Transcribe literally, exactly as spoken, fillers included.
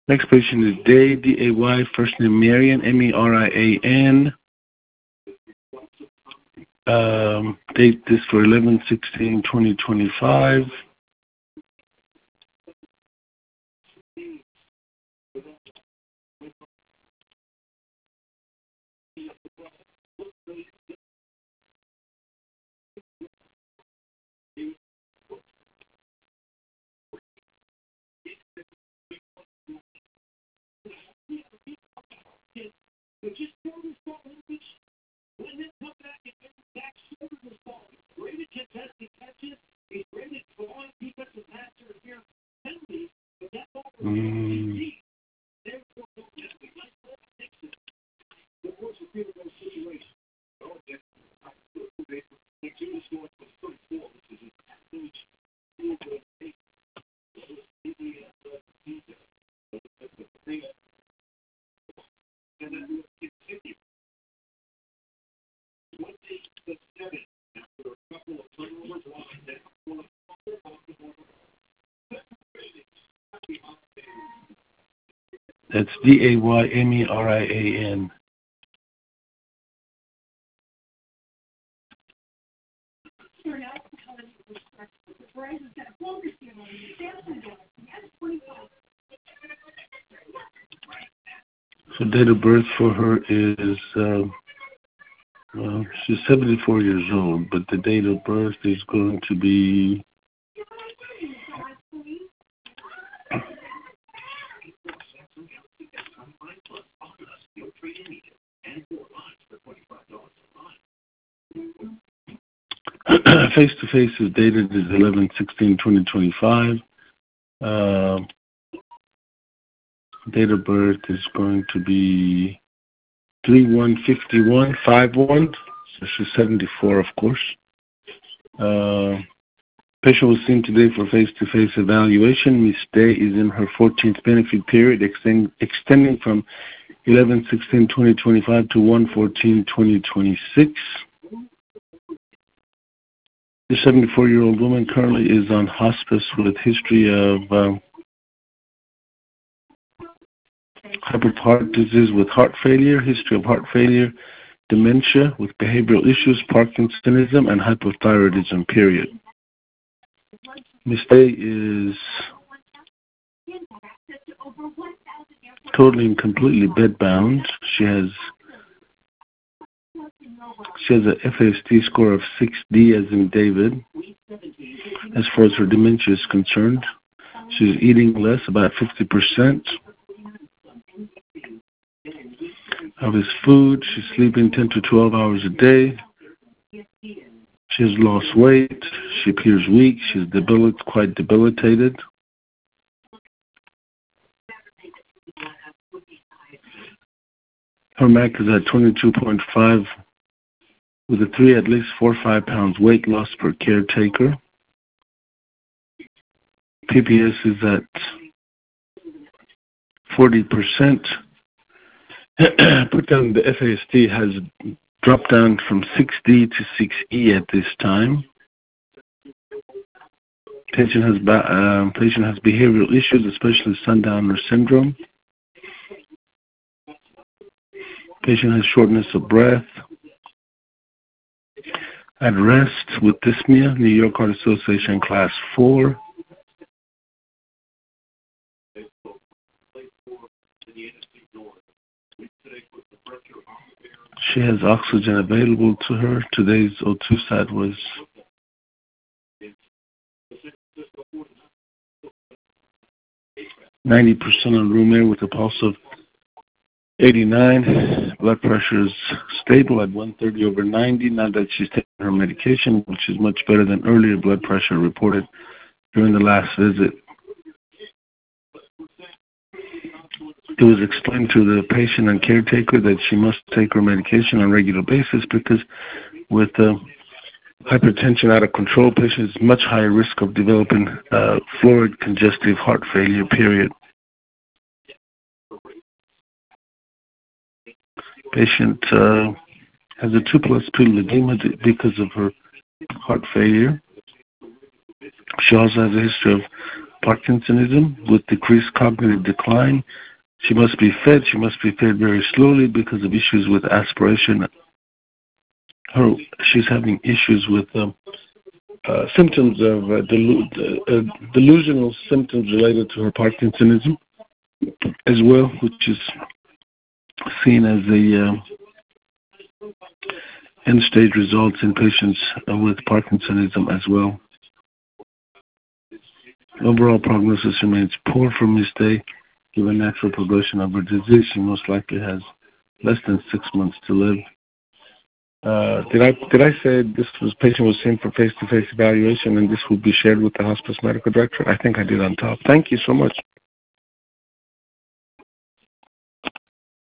Next patient is Day, D A Y, first name Marian, M E R I A N. Um, date this for eleven sixteen twenty twenty-five. Mm. That's D A Y M E R I A N. So date of birth for her is, uh, well, she's seventy-four years old, but the date of birth is going to be face-to-face is dated is eleven sixteen twenty twenty-five. Uh, date of birth is going to be three one fifty-one fifty-one. So she's seventy-four, of course. Uh, patient was seen today for face-to-face evaluation. Miss Day is in her fourteenth benefit period, extend, extending from eleven sixteen twenty twenty-five to one fourteen twenty twenty-six. The seventy-four-year-old woman currently is on hospice with history of uh, heart disease with heart failure, history of heart failure, dementia with behavioral issues, Parkinsonism, and hypothyroidism, period. Miss Day is totally and completely bedbound. She has She has an F A S T score of six D as in David. As far as her dementia is concerned, she's eating less, about fifty percent of his food. She's sleeping ten to twelve hours a day. She has lost weight. She appears weak. She's debil- quite debilitated. Her M A C is at twenty-two point five. With a three, at least four or five pounds weight loss per caretaker. P P S is at forty percent. Put down the F A S T has dropped down from six D to six E at this time. Patient has, uh, patient has behavioral issues, especially sundowner syndrome. Patient has shortness of breath. At rest with dyspnea, New York Heart Association class four. She has oxygen available to her. Today's O two sat was ninety percent on room air with a pulse of eighty-nine. Blood pressure is stable at one thirty over ninety. Now that she's taking her medication, which is much better than earlier blood pressure reported during the last visit. It was explained to the patient and caretaker that she must take her medication on a regular basis because with uh, hypertension out of control, patients much higher risk of developing uh, florid congestive heart failure, period. Patient uh, has a two plus two lymphedema because of her heart failure. She also has a history of Parkinsonism with decreased cognitive decline. She must be fed. She must be fed very slowly because of issues with aspiration. Her, she's having issues with um, uh, symptoms of uh, delu- uh, delusional symptoms related to her Parkinsonism as well, which is seen as a uh, end-stage results in patients uh, with Parkinsonism as well. Overall prognosis remains poor for Miz Day. Given natural progression of her disease, she most likely has less than six months to live. Uh, did I did I say this was patient was seen for face-to-face evaluation and this will be shared with the hospice medical director? I think I did on top. Thank you so much.